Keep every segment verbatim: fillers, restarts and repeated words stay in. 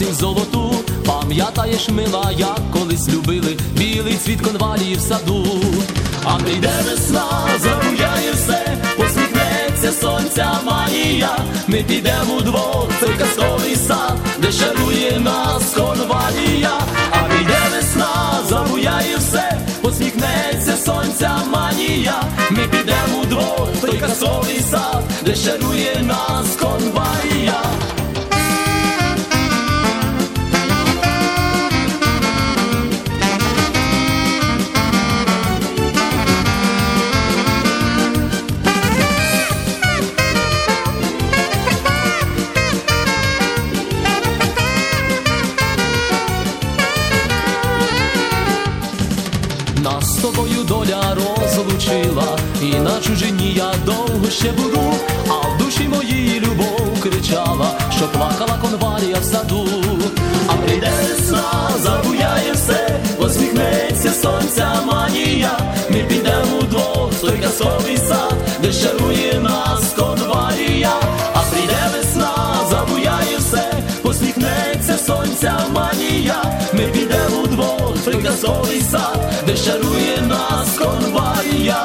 осінь золоту. Пам'ятаєш, мила, як колись любили білий цвіт конвалії в саду. А прийде весна, забуяє все, посміхнеться сонця манія. Ми підемо удвох в той казковий сад, де шарує нас конвалія. А прийде весна, забуяє все, посміхнеться сонця манія. Ми підемо удвох в той казковий сад, де шарує нас конвалія. Нас з тобою доля розлучила, і на чужині я довго ще буду. А в душі моїй любов кричала, що плакала конвалія в саду. А прийде весна, забуяє все, посміхнеться сонця манія. Ми підемо удвох в той казковий сад, де шарує нас конвалія. А прийде весна, забуяє все, посміхнеться сонця манія. Ми підемо удвох в той казковий сад, де шарує нас конвалія.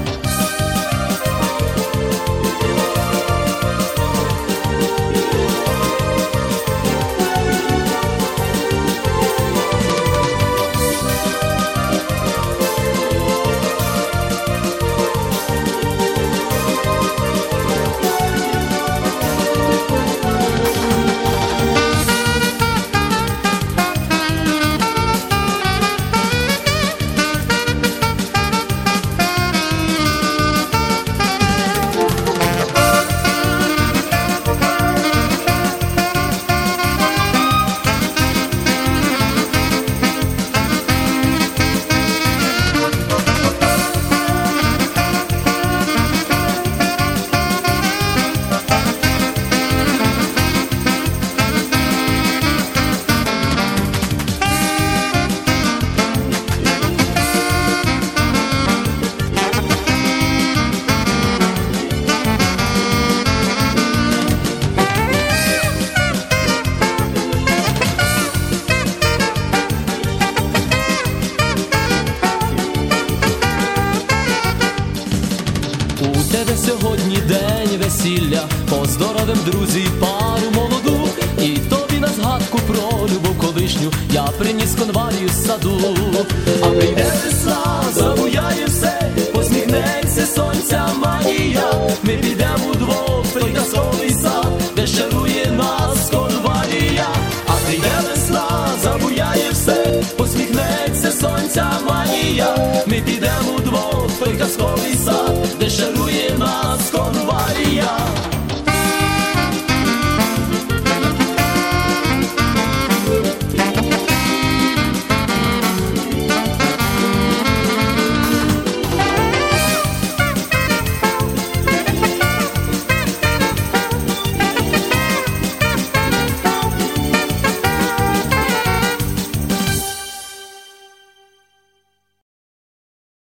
У тебе сьогодні день весілля, поздоровим друзі пару молоду. І тобі на згадку про любов колишню я приніс конвалію з саду. А прийде весна, забуяє все, посміхнеться сонця манія. Ми підемо удвох в той казковий сад, де шарує нас конвалія. А прийде весна, забуяє все, посміхнеться сонця манія. Ми підемо удвох в той казковий